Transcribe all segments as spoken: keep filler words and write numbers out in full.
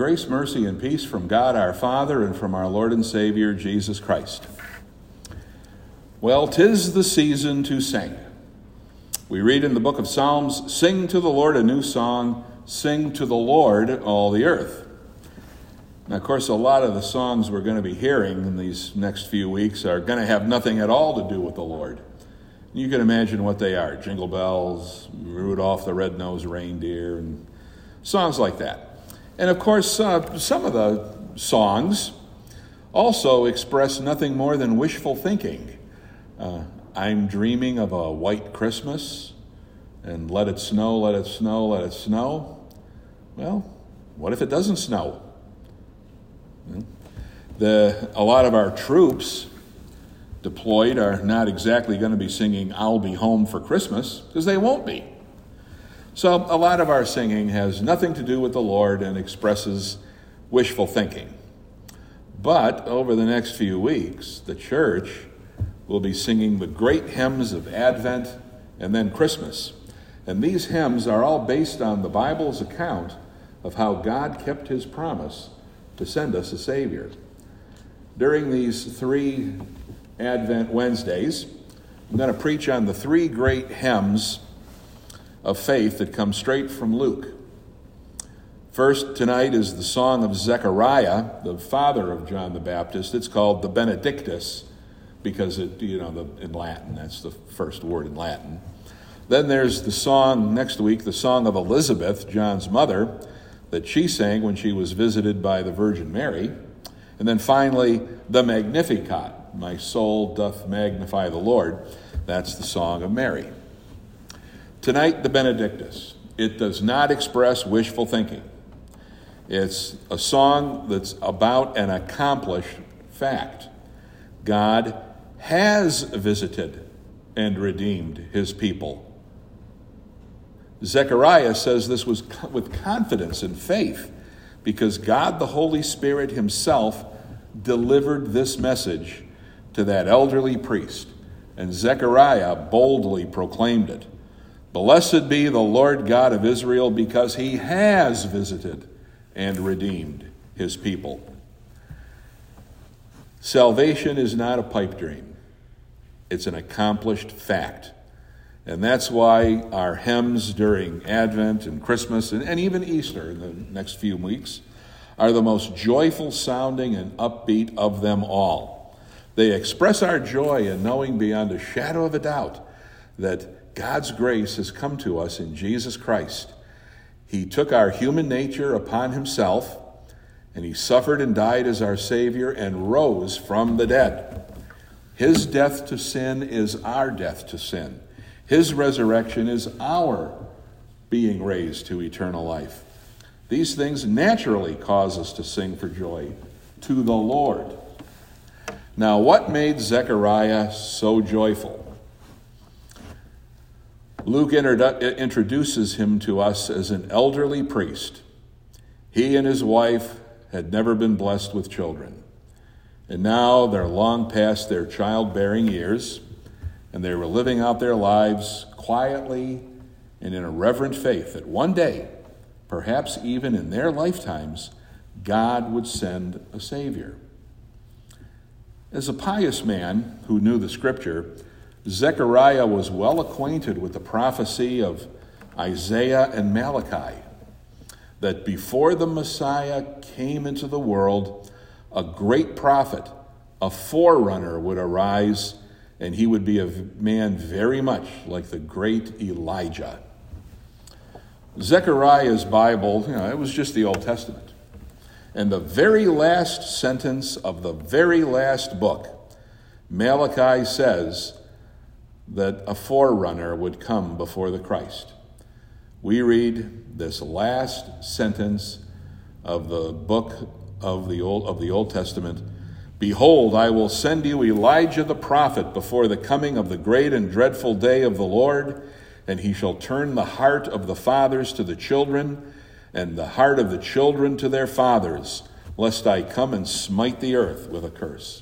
Grace, mercy, and peace from God our Father and from our Lord and Savior, Jesus Christ. Well, 'tis the season to sing. We read in the book of Psalms, "Sing to the Lord a new song, sing to the Lord all the earth." Now, of course, a lot of the songs we're going to be hearing in these next few weeks are going to have nothing at all to do with the Lord. You can imagine what they are: Jingle Bells, Rudolph the Red-Nosed Reindeer, and songs like that. And of course, uh, some of the songs also express nothing more than wishful thinking. Uh, I'm dreaming of a white Christmas, and let it snow, let it snow, let it snow. Well, what if it doesn't snow? The, a lot of our troops deployed are not exactly going to be singing "I'll be home for Christmas," because they won't be. So a lot of our singing has nothing to do with the Lord and expresses wishful thinking. But over the next few weeks, the church will be singing the great hymns of Advent and then Christmas. And these hymns are all based on the Bible's account of how God kept his promise to send us a Savior. During these three Advent Wednesdays, I'm going to preach on the three great hymns of faith that come straight from Luke. First tonight is the song of Zechariah, the father of John the Baptist. It's called the Benedictus because it, you know, the, in Latin, that's the first word in Latin. Then there's the song next week, the song of Elizabeth, John's mother, that she sang when she was visited by the Virgin Mary. And then finally, the Magnificat, "My soul doth magnify the Lord." That's the song of Mary. Tonight, the Benedictus. It does not express wishful thinking. It's a song that's about an accomplished fact. God has visited and redeemed his people. Zechariah says this was with confidence and faith because God, the Holy Spirit himself, delivered this message to that elderly priest, and Zechariah boldly proclaimed it. "Blessed be the Lord God of Israel, because he has visited and redeemed his people." Salvation is not a pipe dream. It's an accomplished fact. And that's why our hymns during Advent and Christmas and, and even Easter in the next few weeks are the most joyful sounding and upbeat of them all. They express our joy in knowing beyond a shadow of a doubt that God's grace has come to us in Jesus Christ. He took our human nature upon himself, and he suffered and died as our Savior and rose from the dead. His death to sin is our death to sin. His resurrection is our being raised to eternal life. These things naturally cause us to sing for joy to the Lord. Now, what made Zechariah so joyful? Luke introdu- introduces him to us as an elderly priest. He and his wife had never been blessed with children. And now they're long past their childbearing years, and they were living out their lives quietly and in a reverent faith that one day, perhaps even in their lifetimes, God would send a Savior. As a pious man who knew the Scripture, Zechariah was well acquainted with the prophecy of Isaiah and Malachi, that before the Messiah came into the world, a great prophet, a forerunner would arise, and he would be a man very much like the great Elijah. Zechariah's Bible, you know, it was just the Old Testament. And the very last sentence of the very last book, Malachi says that a forerunner would come before the Christ. We read this last sentence of the book of the Old of the Old Testament. "Behold, I will send you Elijah the prophet before the coming of the great and dreadful day of the Lord, and he shall turn the heart of the fathers to the children, and the heart of the children to their fathers, lest I come and smite the earth with a curse."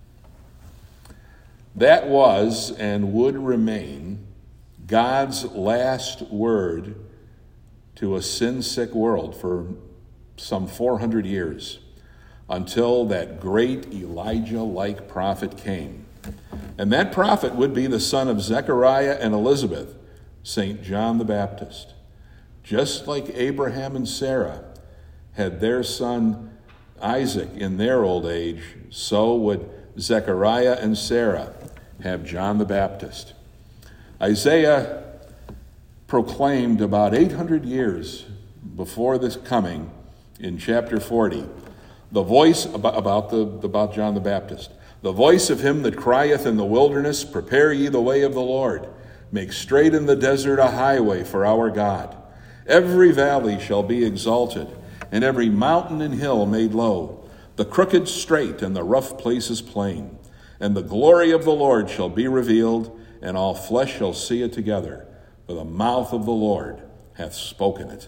That was and would remain God's last word to a sin-sick world for some four hundred years, until that great Elijah-like prophet came. And that prophet would be the son of Zechariah and Elizabeth, Saint John the Baptist. Just like Abraham and Sarah had their son Isaac in their old age, so would Zechariah and Sarah have John the Baptist. Isaiah proclaimed about eight hundred years before this coming in chapter forty, the voice about, about, the, about John the Baptist. The voice of him that crieth in the wilderness, prepare ye the way of the Lord. Make straight in the desert a highway for our God. Every valley shall be exalted, and every mountain and hill made low. The crooked straight, and the rough places plain. And the glory of the Lord shall be revealed, and all flesh shall see it together. For the mouth of the Lord hath spoken it.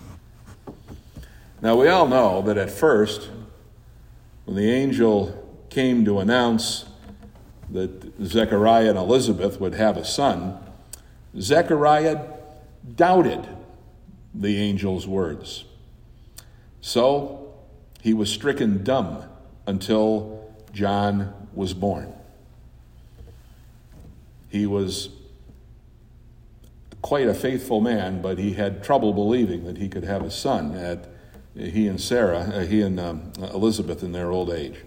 Now we all know that at first, when the angel came to announce that Zechariah and Elizabeth would have a son, Zechariah doubted the angel's words. So he was stricken dumb until John was born. He was quite a faithful man, but he had trouble believing that he could have a son at he and Sarah, uh, he and um, Elizabeth in their old age.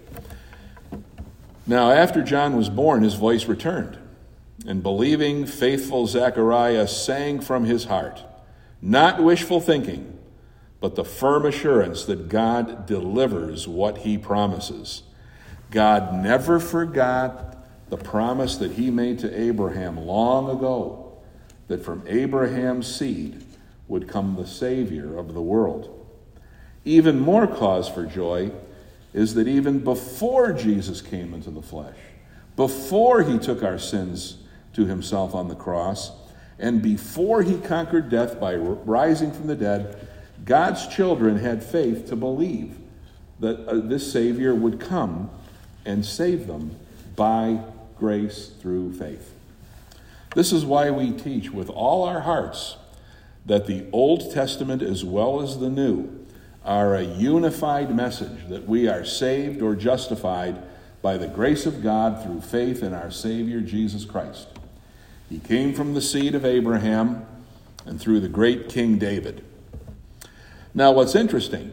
Now, after John was born, his voice returned, and believing, faithful Zechariah sang from his heart, not wishful thinking, but the firm assurance that God delivers what he promises. God never forgot the promise that he made to Abraham long ago, that from Abraham's seed would come the Savior of the world. Even more cause for joy is that even before Jesus came into the flesh, before he took our sins to himself on the cross, and before he conquered death by rising from the dead, God's children had faith to believe that uh, this Savior would come and save them by grace through faith. This is why we teach with all our hearts that the Old Testament as well as the New are a unified message that we are saved or justified by the grace of God through faith in our Savior Jesus Christ. He came from the seed of Abraham and through the great King David. Now, what's interesting,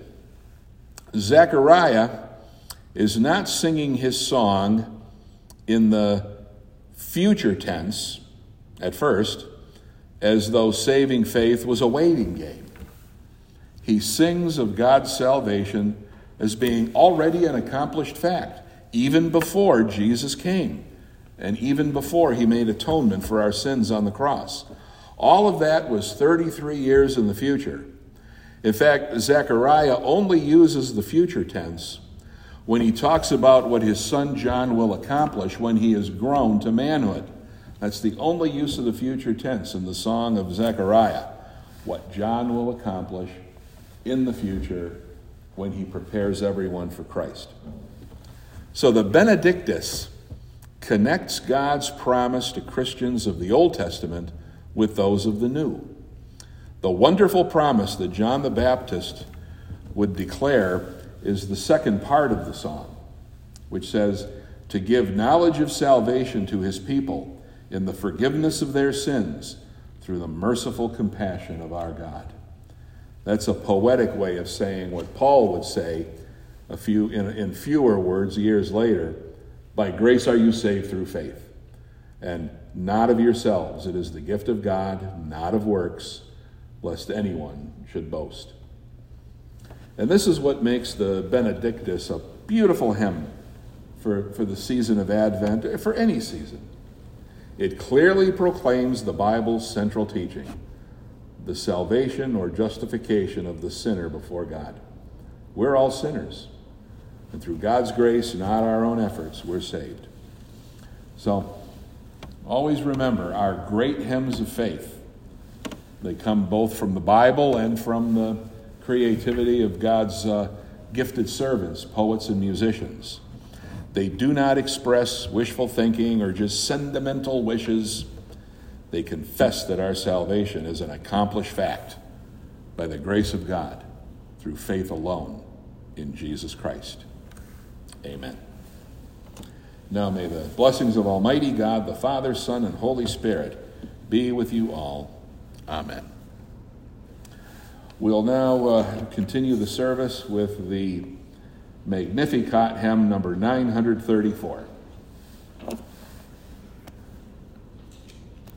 Zechariah is not singing his song in the future tense at first, as though saving faith was a waiting game. He sings of God's salvation as being already an accomplished fact, even before Jesus came, and even before he made atonement for our sins on the cross. All of that was thirty-three years in the future. In fact, Zechariah only uses the future tense when he talks about what his son John will accomplish when he is grown to manhood. That's the only use of the future tense in the song of Zechariah, what John will accomplish in the future when he prepares everyone for Christ. So the Benedictus connects God's promise to Christians of the Old Testament with those of the New. The wonderful promise that John the Baptist would declare is the second part of the song, which says, to give knowledge of salvation to his people in the forgiveness of their sins through the merciful compassion of our God. That's a poetic way of saying what Paul would say a few in, in fewer words years later. By grace are you saved through faith, and not of yourselves. It is the gift of God, not of works, lest anyone should boast. And this is what makes the Benedictus a beautiful hymn for, for the season of Advent, for any season. It clearly proclaims the Bible's central teaching, the salvation or justification of the sinner before God. We're all sinners, and through God's grace, not our own efforts, we're saved. So, always remember our great hymns of faith. They come both from the Bible and from the creativity of God's uh, gifted servants, poets and musicians. They do not express wishful thinking or just sentimental wishes. They confess that our salvation is an accomplished fact by the grace of God through faith alone in Jesus Christ. Amen. Now may the blessings of Almighty God, the Father, Son, and Holy Spirit be with you all. Amen. We'll now uh, continue the service with the Magnificat hymn number nine thirty-four.